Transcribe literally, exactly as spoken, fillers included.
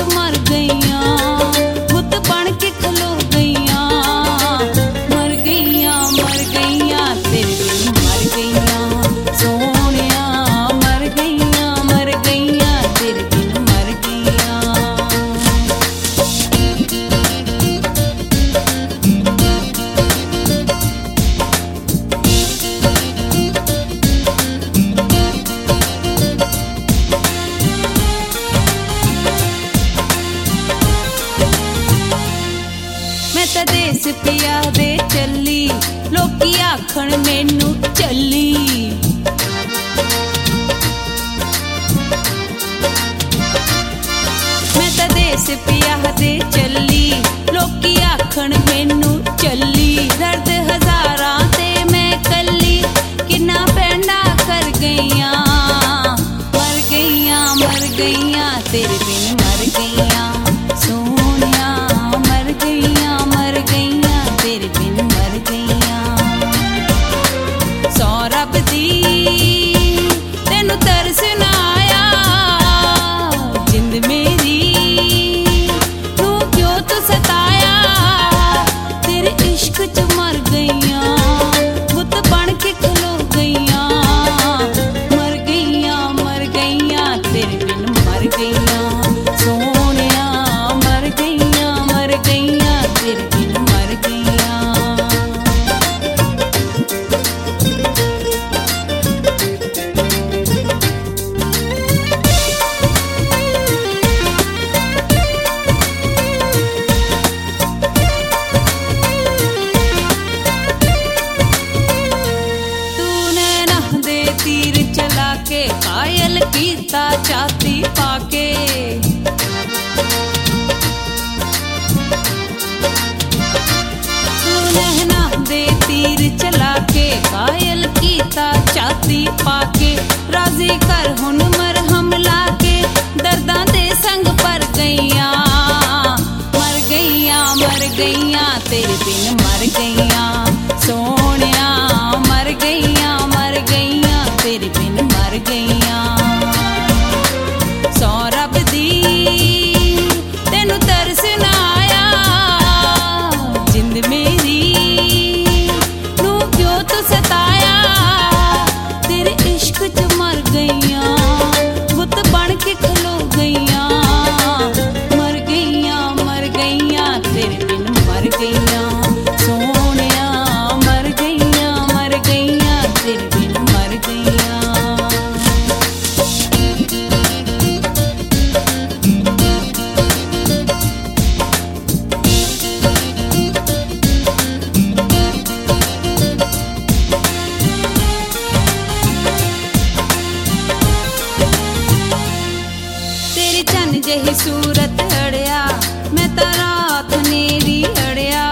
च मर गईयां, बुत बन के खलो गईयां, मर गईयां मर गईयां तेरे बिन मर गईयां सोहणिया, मर गईयां मर गईयां तेरे बिन मर गईयां। मैं तां देस पिया दे चली, लोकी आखण मैनू चली, मैं तां देस पिया दे चली, लोकी आखण मैनू चली, दर्द हजारां ते मैं कली, किन्ना पैंडा कर गईयां, मर गईयां मर गईयां तेरे बिन मर गईयां सोहणिया, मर गईयां मर गईयां तेरे बिन मर गईयां। सौ रब दी तेनू तरस ना आया, जिंद मेरी तू क्यों तू सताया, तेरे इश्क च मर गईयां, बुत बन के खलो गईयां, मर गईयां मर गईयां तेरे बिन मर गईयां सोहणिया, मर गईयां मर गईयां तेरे बिन मर गईयां। तूने नह दे तीर चला के कायल कीता छाती पाके, तूने नह दे तीर चला के कायल कीता छाती पाके, राजी कर हुन मरहम लाके, दर्दां दे संग पर गईयां, मर गईयां मर गईयां तेरे बिन मर गईयां सोहणिया, मर गईयां मर गईयां तेरे बिन मर गईयां। सौ रब दी तेनू तरस ना आया, जिंद मेरी तू क्यों तू सताया, तेरे इश्क च मर गईयां, बुत बन के खलो गईयां, मर गईयां मर गईयां तेरे बिन मर गईयां सोहणिया, मर गईयां मर गईयां तेरे बिन मर गईयां। तेरी चन्न जही सूरत अड़िया, मैं तां रात नेरी अड़िया,